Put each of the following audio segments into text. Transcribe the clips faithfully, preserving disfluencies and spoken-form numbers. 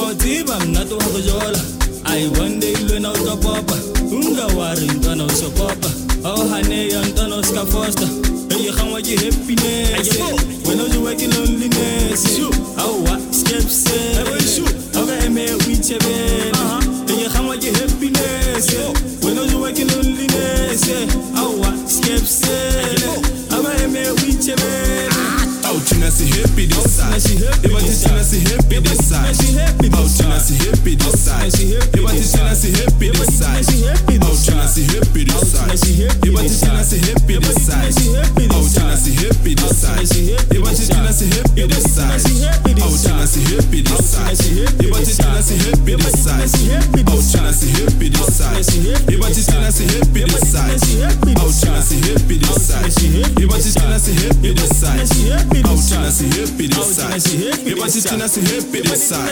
Wautiba mnato hakojola I one day learn out of papa Unga wari ntano so papa Oh hane ya ntano ska foster Hey you can watch your happiness When I was working loneliness Oh what steps Oh I may reach a bed Hey you can watch your happiness When I was working loneliness Oh what steps Oh I may reach a bed Oh, Tina si happy this side. Eba Tina si happy this side. Oh, Tina si happy this side. Eba Tina si happy this side. Oh, Tina si happy this side. Eba Tina si happy this side. Oh, Tina si happy this side. Eba Tina si happy this side. Oh, Tina si happy this side. Eba Tina si happy this side. Oh, Tina si happy this side. Eba Tina si happy this side. Oh, Tina si happy this side. Eba Tina si happy this side. Oh, Tina si happy this side. Eba Tina si happy this side.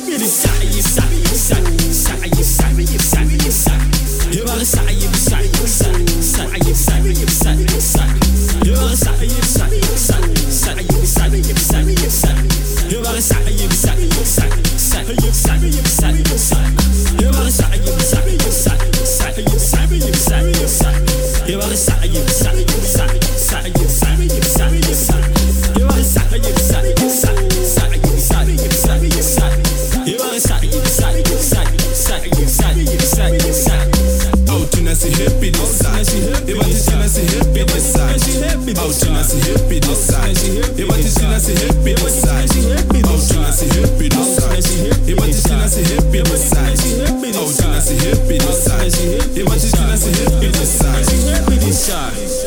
Oh, Tina si happy this side. Eba Tina si happy this side. Oh, Tina si happy this side. Eba Tina si happy this side. Oh, Tina si happy this side. Eba Tina si happy this side. Oh, Tina si happy this side. Eba Tina si happy this side.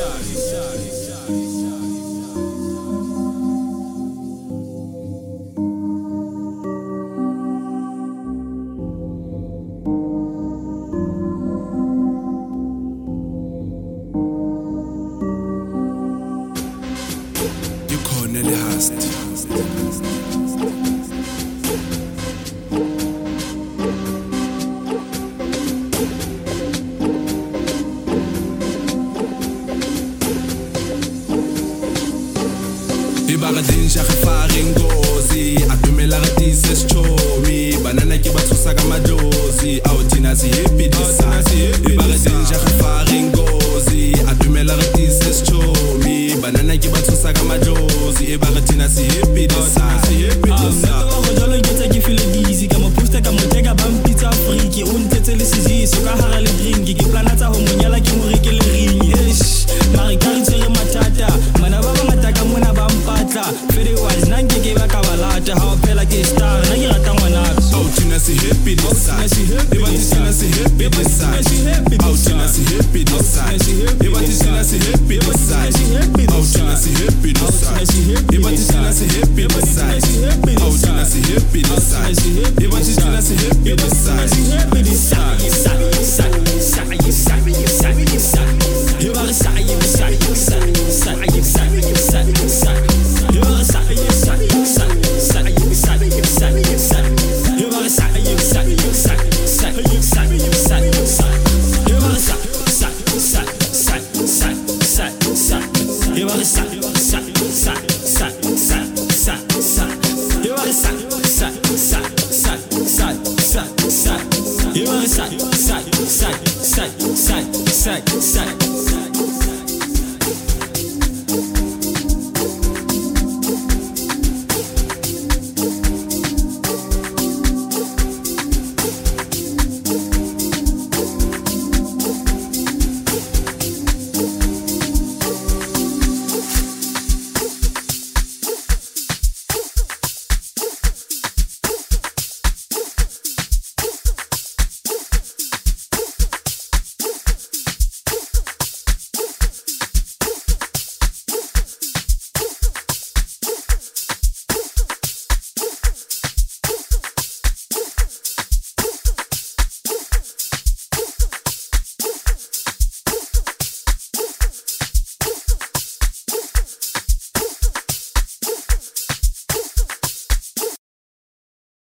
Cornel Hast. Ibagadin shakafari ngozi atumela ratise schomi banana ke bathusa ka madozi au Tina si happy this side. Ibagadin shakafari ngozi atumela ratise schomi banana ke bathusa ka madozi Eba Tina si happy this side. Mnato jolo ngitsa ke feel dizzy kama poster kama tega bam pizza freaky untetse le siziso ka hara le drink ke planata ho monyala ke mo reke le ring eish mari ka tsere matata mana ba ba mataka mona ba mpatla fere wise nange ke ba ka balata ha phela ke star na ke rata ngwana. Oh, Tina si happy this side. Eba Tina si happy this side. Oh, Tina si happy this side. Eba Tina si happy this side. Oh, Tina si happy this side. Eba Tina si happy this side. Oh, Tina si happy this side. Eba Tina si happy this side. Sack, sack, sack, sack, sack, sack, sack.